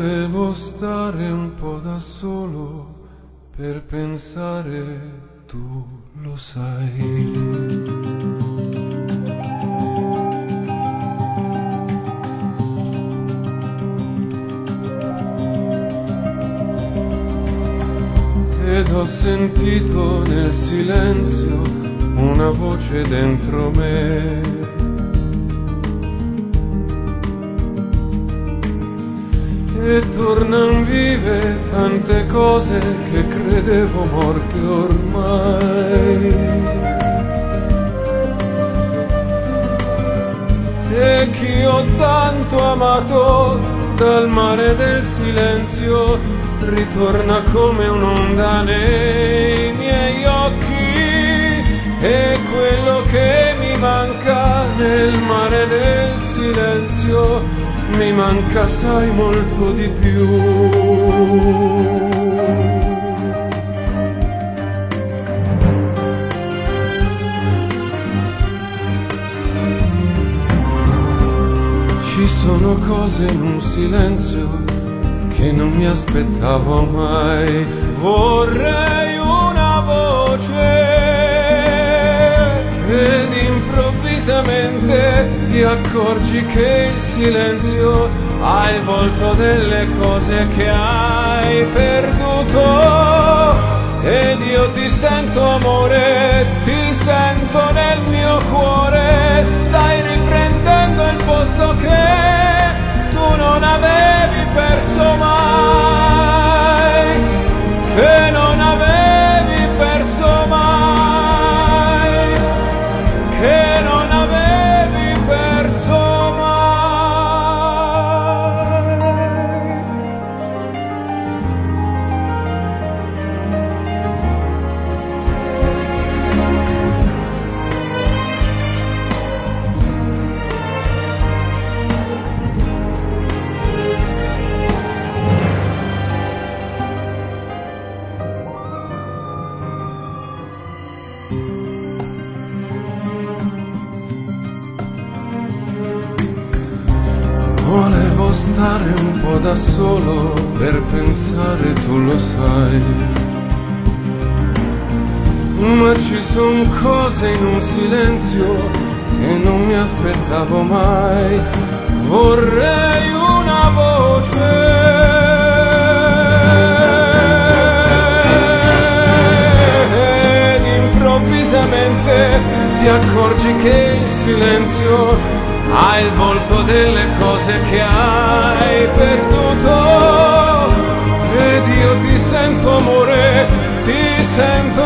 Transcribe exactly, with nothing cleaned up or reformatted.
Volevo stare un po' da solo per pensare, tu lo sai. Ed ho sentito nel silenzio una voce dentro me. E tornan vive tante cose che credevo morte ormai. E chi ho tanto amato dal mare del silenzio ritorna come un'onda nei miei occhi. E quello che mi manca nel mare del silenzio mi manca, sai, molto di più. Ci sono cose in un silenzio che non mi aspettavo mai. Vorrei una voce ed improvvisamente ti accorgi che il silenzio ha il volto delle cose che hai perduto. Ed io ti sento, amore, ti sento nel mio cuore. Stai riprendendo il posto che tu non avevi perso mai, che non avevi perso mai, che non avevi perso mai. Volevo stare un po' da solo per pensare, tu lo sai. Ma ci son cose in un silenzio che non mi aspettavo mai. Vorrei una voce ed improvvisamente ti accorgi che il silenzio ha il volto delle cose che hai perduto. Ed io ti sento, amore, ti sento